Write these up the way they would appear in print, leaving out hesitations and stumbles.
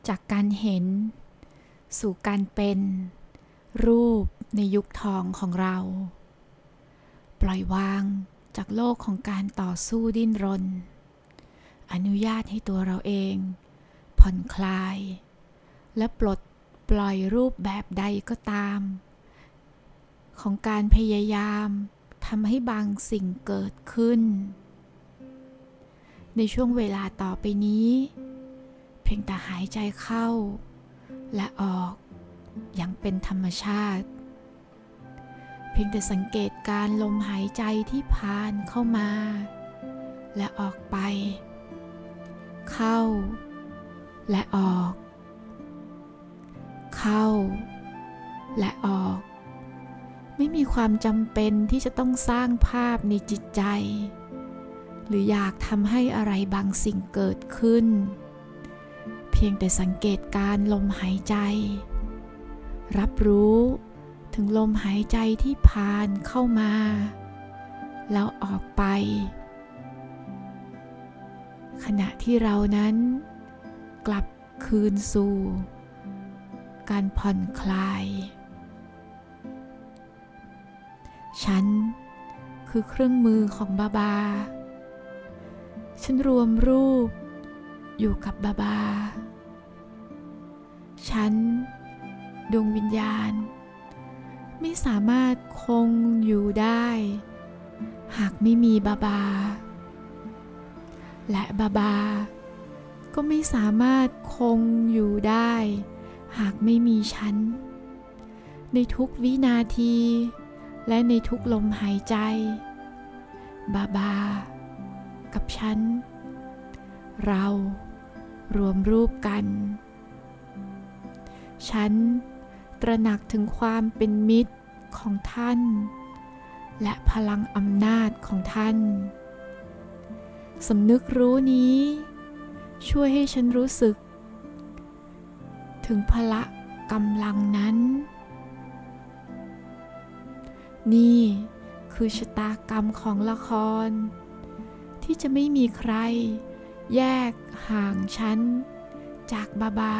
จากการเห็นสู่การเป็นรูปในยุคทองของเราปล่อยวางจากโลกของการต่อสู้ดิ้นรนอนุญาตให้ตัวเราเองผ่อนคลายและปลดปล่อยรูปแบบใดก็ตามของการพยายามทำให้บางสิ่งเกิดขึ้นในช่วงเวลาต่อไปนี้เพียงแต่หายใจเข้าและออกอย่างเป็นธรรมชาติเพียงแต่สังเกตการลมหายใจที่ผ่านเข้ามาและออกไปเข้าและออกเข้าและออกไม่มีความจำเป็นที่จะต้องสร้างภาพในจิตใจหรืออยากทำให้อะไรบางสิ่งเกิดขึ้นเพียงแต่สังเกตการลมหายใจรับรู้ถึงลมหายใจที่ผ่านเข้ามาแล้วออกไปขณะที่เรานั้นกลับคืนสู่การผ่อนคลายฉันคือเครื่องมือของบาบาฉันรวมรูปอยู่กับบาบาฉันดวงวิญญาณไม่สามารถคงอยู่ได้หากไม่มีบาบาและบาบาก็ไม่สามารถคงอยู่ได้หากไม่มีฉันในทุกวินาทีและในทุกลมหายใจบาบากับฉันเรารวมรูปกันฉันตระหนักถึงความเป็นมิตรของท่านและพลังอำนาจของท่านสำนึกรู้นี้ช่วยให้ฉันรู้สึกถึงพละกำลังนั้นนี่คือชะตากรรมของละครที่จะไม่มีใครแยกห่างฉันจากบาบา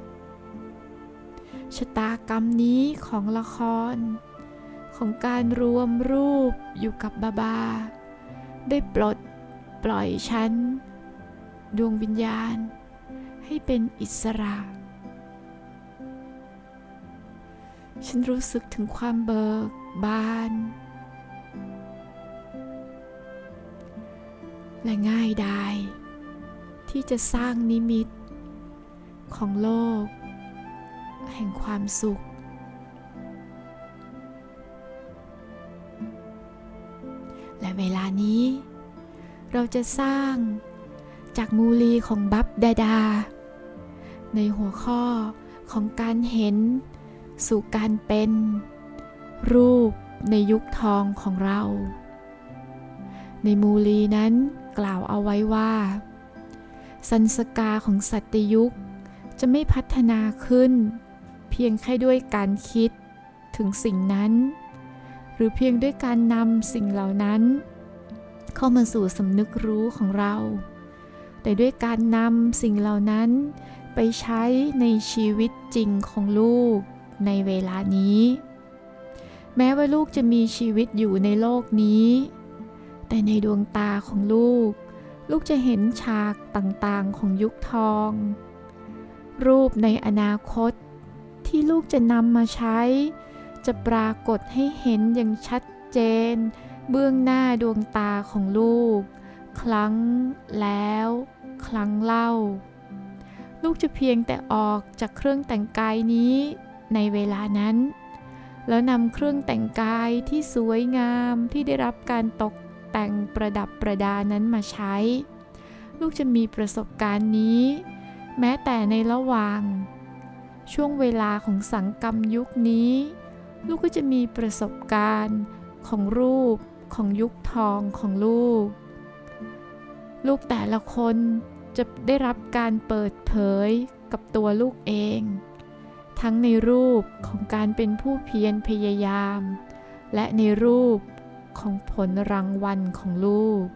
ชะตากรรมนี้ของละครของการรวมรูปอยู่กับบาบาได้ปลดปล่อยฉันดวงวิญญาณให้เป็นอิสระฉันรู้สึกถึงความเบิกบานและง่ายดายที่จะสร้างนิมิตของโลกแห่งความสุขและเวลานี้เราจะสร้างจากมูลีของบับดาดาในหัวข้อของการเห็นสู่การเป็นรูปในยุคทองของเราในมูลีนั้นกล่าวเอาไว้ว่าสันสกาของสัตยุคจะไม่พัฒนาขึ้นเพียงแค่ด้วยการคิดถึงสิ่งนั้นหรือเพียงด้วยการนำสิ่งเหล่านั้นเข้ามาสู่สำนึกรู้ของเราแต่ด้วยการนำสิ่งเหล่านั้นไปใช้ในชีวิตจริงของลูกในเวลานี้แม้ว่าลูกจะมีชีวิตอยู่ในโลกนี้แต่ในดวงตาของลูกจะเห็นฉากต่างๆของยุคทองรูปในอนาคตที่ลูกจะนำมาใช้จะปรากฏให้เห็นอย่างชัดเจนเบื้องหน้าดวงตาของลูกครั้งแล้วครั้งเล่าลูกจะเพียงแต่ออกจากเครื่องแต่งกายนี้ในเวลานั้นแล้วนำเครื่องแต่งกายที่สวยงามที่ได้รับการตกแต่งประดับประดานั้นมาใช้ลูกจะมีประสบการณ์นี้แม้แต่ในระหว่างช่วงเวลาของสังกรรมยุคนี้ลูกก็จะมีประสบการณ์ของรูปของยุคทองของลูกแต่ละคนจะได้รับการเปิดเผยกับตัวลูกเองทั้งในรูปของการเป็นผู้เพียรพยายามและในรูปของผลรางวัลของลูก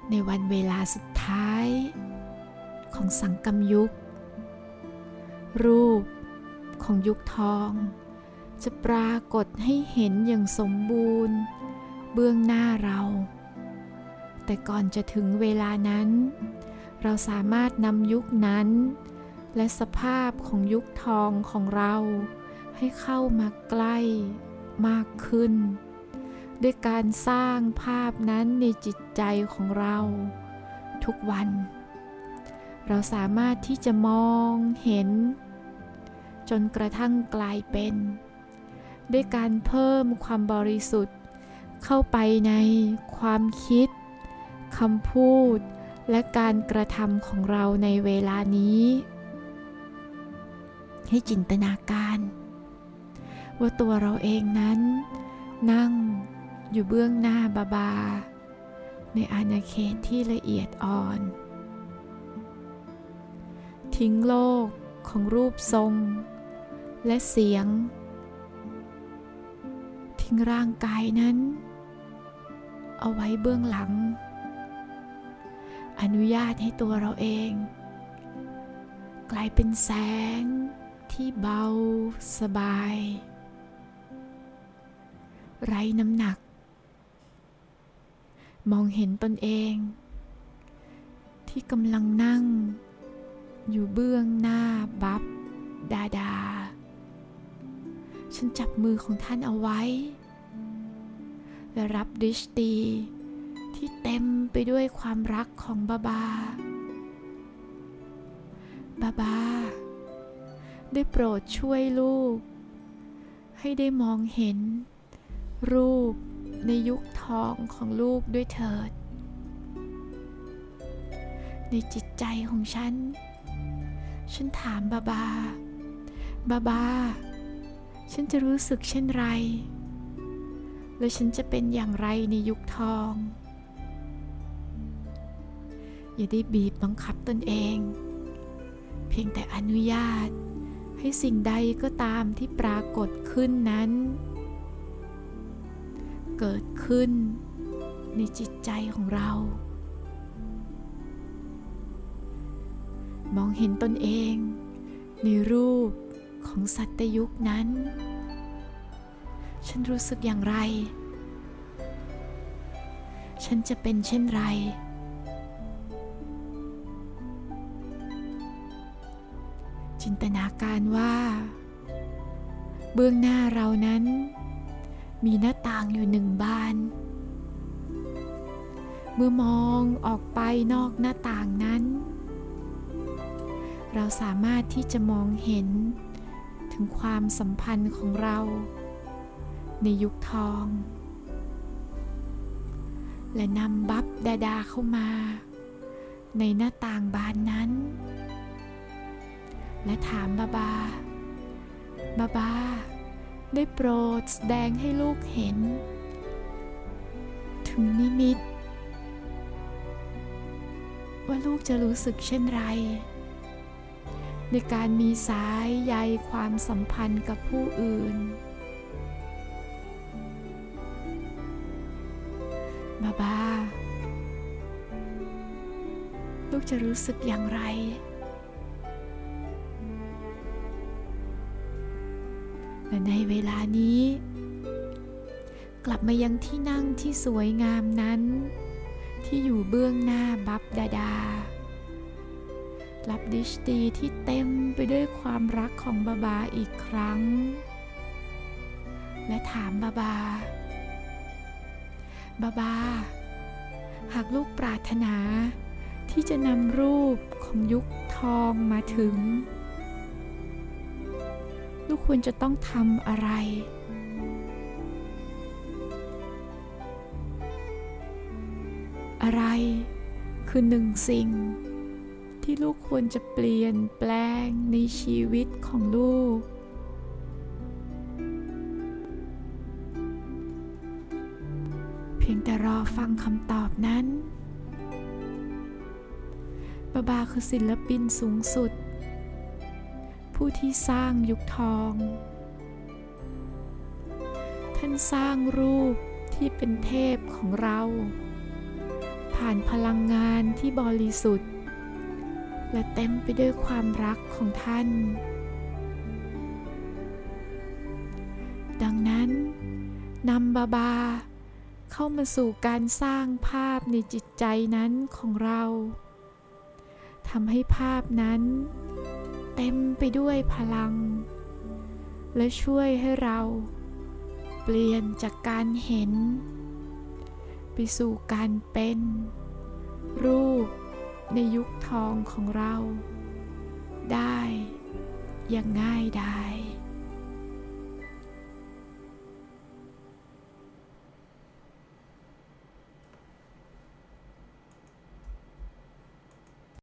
ในวันเวลาสุดท้ายของสังกมยุครูปของยุคทองจะปรากฏให้เห็นอย่างสมบูรณ์เบื้องหน้าเราแต่ก่อนจะถึงเวลานั้นเราสามารถนำยุคนั้นและสภาพของยุคทองของเราให้เข้ามาใกล้มากขึ้นด้วยการสร้างภาพนั้นในจิตใจของเราทุกวันเราสามารถที่จะมองเห็นจนกระทั่งกลายเป็นด้วยการเพิ่มความบริสุทธิ์เข้าไปในความคิดคำพูดและการกระทำของเราในเวลานี้ให้จินตนาการว่าตัวเราเองนั้นนั่งอยู่เบื้องหน้าบาบาในอาณาเขตที่ละเอียดอ่อนทิ้งโลกของรูปทรงและเสียงทิ้งร่างกายนั้นเอาไว้เบื้องหลังอนุญาตให้ตัวเราเองกลายเป็นแสงที่เบาสบายไร้น้ำหนักมองเห็นตนเองที่กำลังนั่งอยู่เบื้องหน้าบัพดาดาฉันจับมือของท่านเอาไว้และรับดฤชตีที่เต็มไปด้วยความรักของบาบาได้โปรดช่วยลูกให้ได้มองเห็นรูปในยุคทองของลูกด้วยเถิดในจิตใจของฉันถามบาบาฉันจะรู้สึกเช่นไรและฉันจะเป็นอย่างไรในยุคทองอย่าได้บีบบังคับตนเองเพียงแต่อนุญาตให้สิ่งใดก็ตามที่ปรากฏขึ้นนั้นเกิดขึ้นในจิตใจของเรามองเห็นตนเองในรูปของสัตยุคนั้นฉันรู้สึกอย่างไรฉันจะเป็นเช่นไรจินตนาการว่าเบื้องหน้าเรานั้นมีหน้าต่างอยู่1 บานเมื่อมองออกไปนอกหน้าต่างนั้นเราสามารถที่จะมองเห็นถึงความสัมพันธ์ของเราในยุคทองและนำบัพดาดาเข้ามาในหน้าต่างบานนั้นและถามบาบาได้โปรดแสดงให้ลูกเห็นถึงนิมิตว่าลูกจะรู้สึกเช่นไรในการมีสายใยความสัมพันธ์กับผู้อื่นบาลูกจะรู้สึกอย่างไรและในเวลานี้กลับมายังที่นั่งที่สวยงามนั้นที่อยู่เบื้องหน้าบัพดาดารับดฤชตีที่เต็มไปด้วยความรักของบาบาอีกครั้งและถามบาบาหากลูกปรารถนาที่จะนำรูปของยุคทองมาถึงลูกควรจะต้องทำอะไรคือ1 สิ่งที่ลูกควรจะเปลี่ยนแปลงในชีวิตของลูกเพียงแต่รอฟังคำตอบนั้นบาบาคือศิลปินสูงสุดผู้ที่สร้างยุคทองท่านสร้างรูปที่เป็นเทพของเราผ่านพลังงานที่บริสุทธิ์และเต็มไปด้วยความรักของท่านดังนั้นนำบาเข้ามาสู่การสร้างภาพในจิตใจนั้นของเราทำให้ภาพนั้นเต็มไปด้วยพลังและช่วยให้เราเปลี่ยนจากการเห็นไปสู่การเป็นรูปในยุคทองของเราได้อย่างง่ายดาย